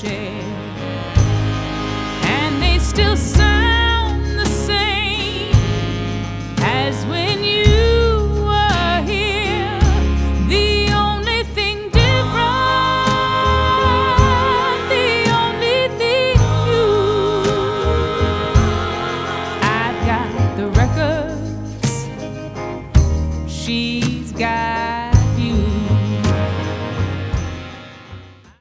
share, and they still sound the same as when you were here. The only thing different, the only thing new, I've got the records, she